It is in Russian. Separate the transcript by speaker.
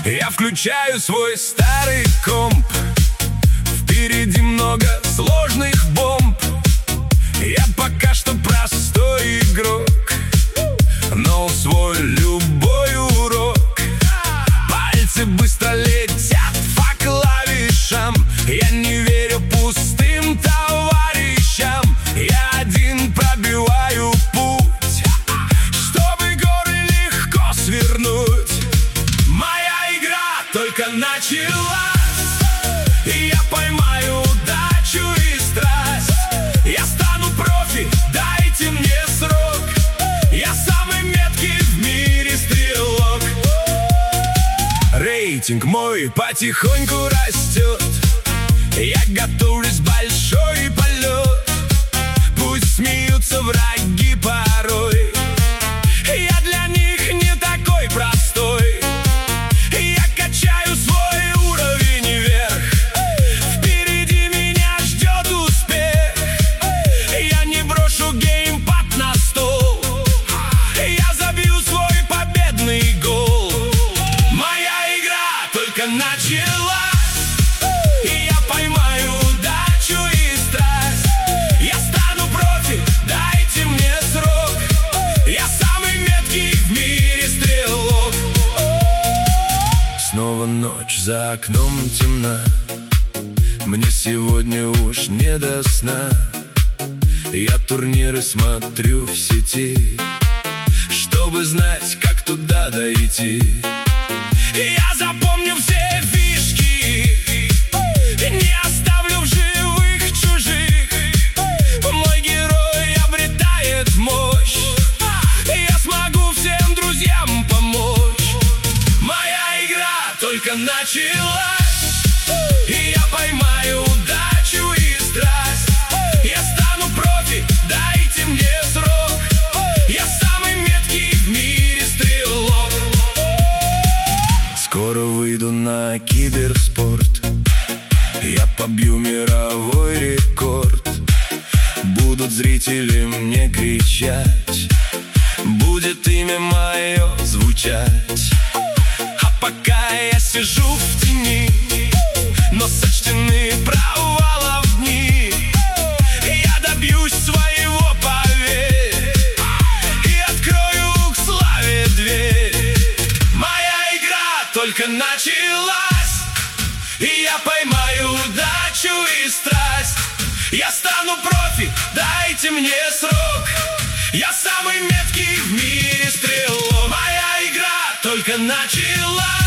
Speaker 1: Я включаю свой старый комп. Впереди много сложных бомб. Я пока что простой игрок, но усвою любой урок. Пальцы быстро летят по клавишам. Я не верю пустым товарищам. Я один пробиваю путь, чтобы горы легко свернуть. Моя игра только началась, и я поймаю удачу и страсть. Я стану профи, дайте мне срок. Я самый меткий в мире стрелок. Рейтинг мой потихоньку растет. Я готовлюсь в большой полет. Пусть смеются враги порой, я для них не такой простой. Я качаю свой уровень вверх. Впереди меня ждет успех. Я не брошу геймпад на стол. Я забью свой победный гол. Моя игра только началась, и я поймаю удачу и страсть. Я стану профи, дайте мне срок. Я самый меткий в мире стрелок. Снова ночь, за окном темна. Мне сегодня уж не до сна. Я турниры смотрю в сети, чтобы знать, как туда дойти. Я запомню все фишки, не оставлю в живых чужих. Мой герой обретает мощь. Я смогу всем друзьям помочь. Моя игра только началась, и я поймаю удачу и страсть. Я стану профи, дайте мне срок. Я самый меткий в мире стрелок. Скоро выйду на киберспорт. Я побью мировой рекорд. Будут зрители мне кричать, будет имя мое звучать. А пока я сижу в тени, но сочтены провалов дни. Я добьюсь своего, поверь, и открою к славе дверь. Моя игра только началась, и я поймаю удачу и страсть. Я стану профи, дайте мне срок. Я самый меткий в мире стрелок. Моя игра только началась.